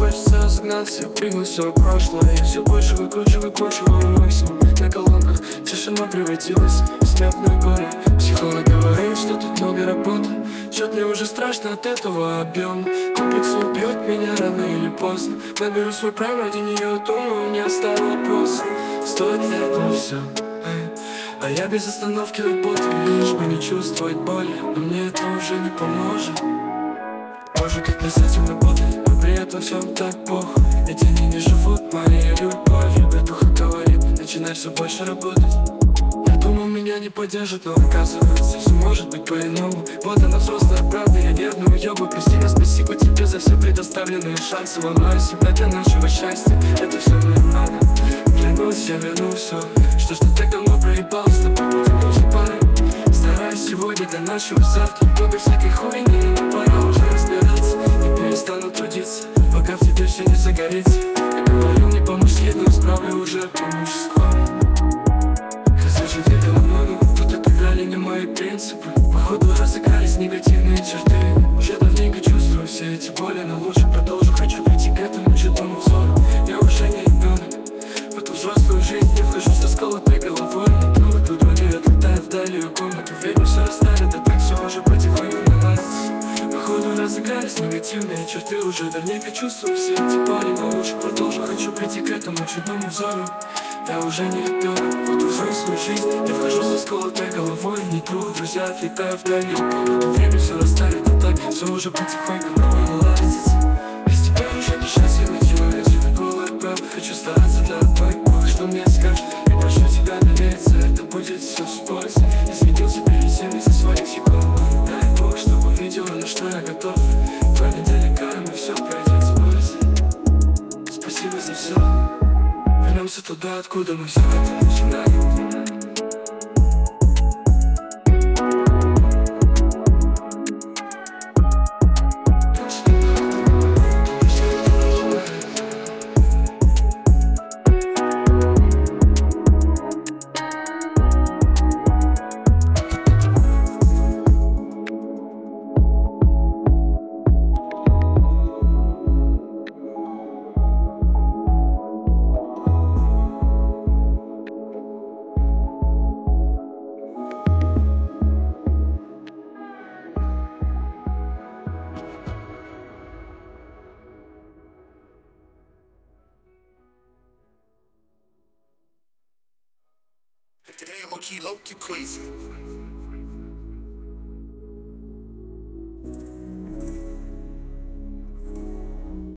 хочется разогнаться. Я прыгну все прошлое, я все больше выкручиваю максимум. На колонках тишина превратилась в смертное горе. Психолог говорит, что тут много работы. Чё-то мне уже страшно от этого объема. Комплекс убьет меня рано или поздно. Наберу свой прайм ради нее, думаю, не оставил вопроса. Стоит ли это все? А я без остановки работаю, лишь бы не чувствовать боли. Но мне это уже не поможет. Может, как мне с этим работать, но при этом все так плохо. Эти дни не живут моей любовью. Братуха говорит, начинай все больше работать. Я думал, меня не поддержат, но оказывается, все может быть по-иному. Вот она взрослая правда, я нервную ёбу. Кристина, спасибо тебе за все предоставленные шансы. Ломаю себя для нашего счастья, это все мне надо. Клянусь, я верну все, что так давно проебал. С тобой будем уже пары. Стараюсь сегодня для нашего завтра. Много всякой хуйни, но пора уже разбираться. Не перестану трудиться, пока в тебе все не загорится. Я говорю, не по-мужски, но исправлю уже по-мужскому. Хотя же видела много, тут отыграли не мои принципы. Походу разыгрались негативные черты. Уже давненько чувствую все эти боли, но лучше продолжу. Хочу прийти к этому чужому взору. Я уже не ребенок, в эту взрослую жизнь не вхожу со сколотой головой. Тут вроде отлетаю в дальнюю комнату. Ведь все расставят, а так все уже потихоньку наладится. Походу разыгрались негативные черты. Уже давненько чувствую все эти боли, но лучше продолжу. Хочу прийти к этому чудному взору. Я уже не ребенок, в эту взрослую жизнь я вхожу со сколотой головой. Не тру, друзья, отлетаю в дальнюю комнату. Время все расставит, а так все уже потихоньку наладится. Без тебя уже несчастливый человек, живет голая правда. Хочу стараться для одной, что мне скажешь. Я прошу тебя довериться, это будет все с пользой. Я светил себе веселье со своих секунд. Дай Бог, чтобы увидела, на что я готов. 2 недели кармы, все пройдет с пользой. Спасибо за все. Вернемся туда, откуда мы все это начинали. Today, low-key crazy.